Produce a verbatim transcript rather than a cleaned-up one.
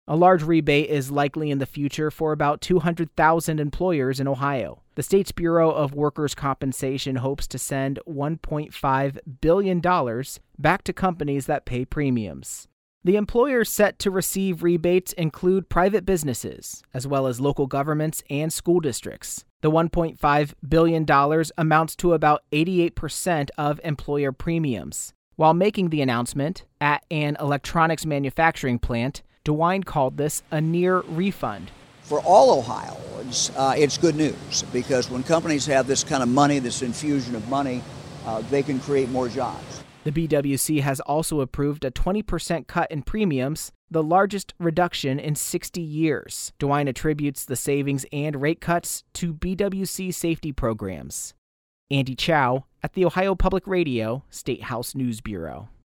A large rebate is likely in the future for about two hundred thousand employers in Ohio. The state's Bureau of Workers' Compensation hopes to send one point five billion dollars back to companies that pay premiums. The employers set to receive rebates include private businesses, as well as local governments and school districts. The one point five billion dollars amounts to about eighty-eight percent of employer premiums. While making the announcement at an electronics manufacturing plant, DeWine called this a near refund. For all Ohioans, uh, it's good news because when companies have this kind of money, this infusion of money, uh, they can create more jobs. The B W C has also approved a twenty percent cut in premiums, the largest reduction in sixty years. DeWine attributes the savings and rate cuts to B W C safety programs. Andy Chow at the Ohio Public Radio State House News Bureau.